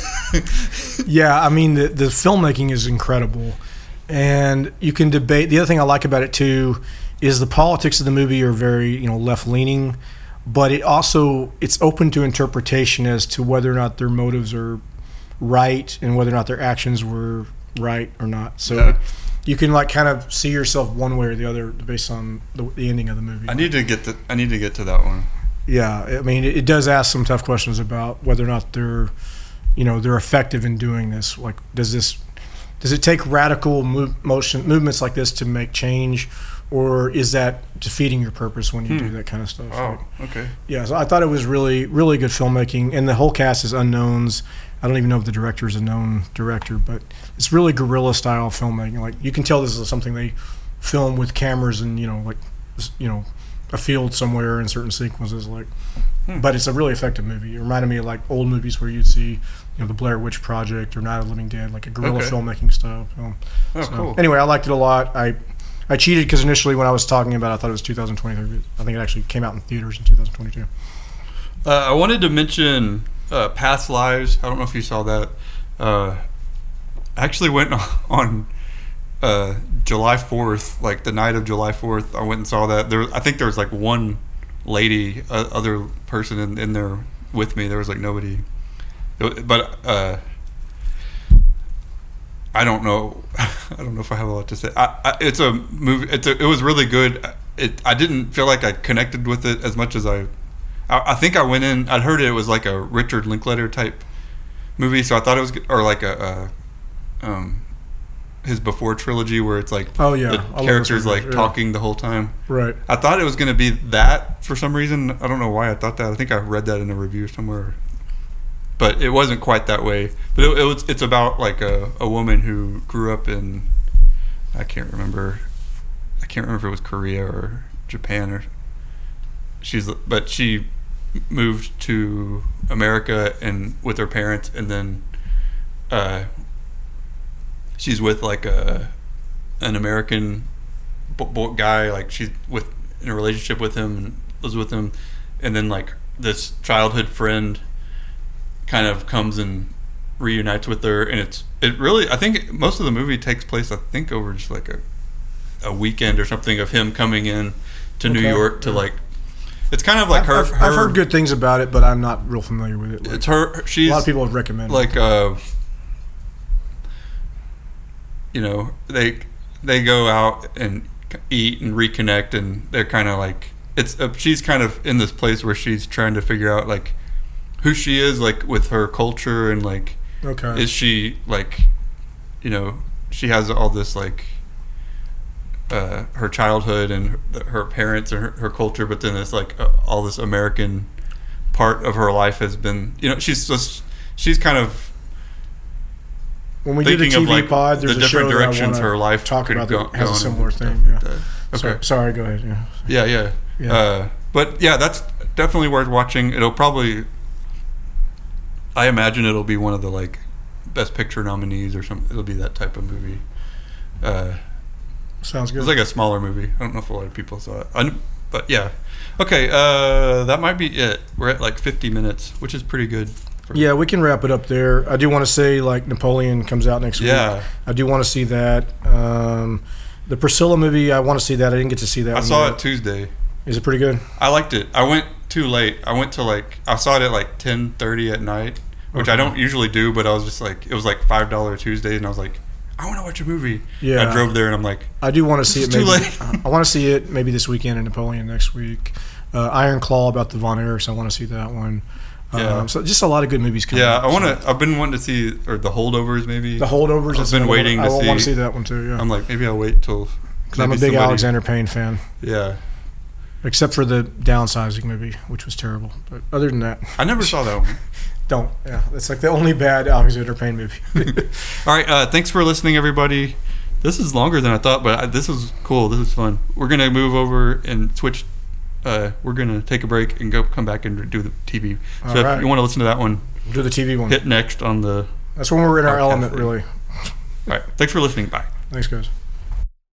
yeah, I mean the filmmaking is incredible, and you can debate. The other thing I like about it too is the politics of the movie are very left leaning, but it's open to interpretation as to whether or not their motives are right and whether or not their actions were right or not. So you can like kind of see yourself one way or the other based on the ending of the movie. I need to get to that one. Yeah, I mean it does ask some tough questions about whether or not they're effective in doing this. Like, does it take radical movements like this to make change, or is that defeating your purpose when you do that kind of stuff? Oh, okay. Yeah, so I thought it was really, really good filmmaking, and the whole cast is unknowns. I don't even know if the director is a known director, but it's really guerrilla style filmmaking. Like, you can tell this is something they film with cameras and a field somewhere in certain sequences. But it's a really effective movie. It reminded me of like old movies where you'd see the Blair Witch Project or Night of the Living Dead, like a guerrilla filmmaking style film. Cool. Anyway, I liked it a lot. I cheated because initially when I was talking about it, I thought it was 2023. I think it actually came out in theaters in 2022. I wanted to mention Past Lives. I don't know if you saw that. I actually went on July 4th, like the night of July 4th. I went and saw that. I think there was like one lady, other person in there with me. There was like nobody. But I don't know. I don't know if I have a lot to say. It's a movie. It was really good. I didn't feel like I connected with it as much as I think I went in. I'd heard it was like a Richard Linklater type movie, so I thought it was, or like an his before trilogy where it's like Oh, yeah. the I love characters those like movies, yeah. talking the whole time. Right. I thought it was going to be that for some reason. I don't know why I thought that. I think I read that in a review somewhere, but it wasn't quite that way. But it's about like a woman who grew up in, I can't remember if it was Korea or Japan, or but she moved to America and with her parents, and then she's with like an American guy, like she's in a relationship with him and lives with him, and then like this childhood friend kind of comes and reunites with her, and it really, I think most of the movie takes place, I think, over just like a weekend or something of him coming in to New York to like, it's kind of like I've heard good things about it, but I'm not real familiar with it. Like, it's her. She's a lot of people have recommended like it. You know, they go out and eat and reconnect, and they're kind of like she's kind of in this place where she's trying to figure out like who she is, like with her culture, and like is she like, you know, she has all this like her childhood and her parents and her culture, but then it's like all this American part of her life has been, you know, she's kind of when we did the TV like pod, there's the a show different directions that I her life talk could about go, that has a in similar and thing. stuff Yeah. like that. Okay. Sorry, go ahead. Yeah. Yeah. But yeah, that's definitely worth watching. It'll probably, I imagine it'll be one of the like Best Picture nominees or something. It'll be that type of movie. Sounds good. It's like a smaller movie. I don't know if a lot of people saw it, but yeah. Okay, that might be it. We're at like 50 minutes, which is pretty good. Yeah, we can wrap it up there. I do want to say, like, Napoleon comes out next week. Yeah. I do want to see that. The Priscilla movie, I want to see that. I didn't get to see that I one saw yet. it Tuesday. Is it pretty good? I liked it. I went too late. I saw it at like 10:30 at night, which I don't usually do, but I was just like, it was like $5 Tuesday, and I was like, I want to watch a movie. Yeah. And I drove there, and I'm like, I do want to see it. too Maybe late. I want to see it maybe this weekend, and Napoleon next week. Iron Claw about the Von Erichs. I want to see that one. Yeah. So just a lot of good movies coming. yeah, up. I've been wanting to see, or The Holdovers maybe. The Holdovers. I've been waiting to I see. want to see that one too. Yeah. I'm like, maybe I'll wait till. Because I'm a big Alexander Payne fan. Yeah. Except for the Downsizing movie, which was terrible. But other than that, I never saw that one. don't. Yeah, that's like the only bad Alexander Payne movie. All right, thanks for listening, everybody. This is longer than I thought, but this is cool. This is fun. We're gonna move over and switch. We're gonna take a break and come back and do the TV. So All if right. you want to listen to that one, Do the TV one. hit next on the. That's when we're in our Podcast element, thing. really. All right, thanks for listening. Bye. Thanks, guys.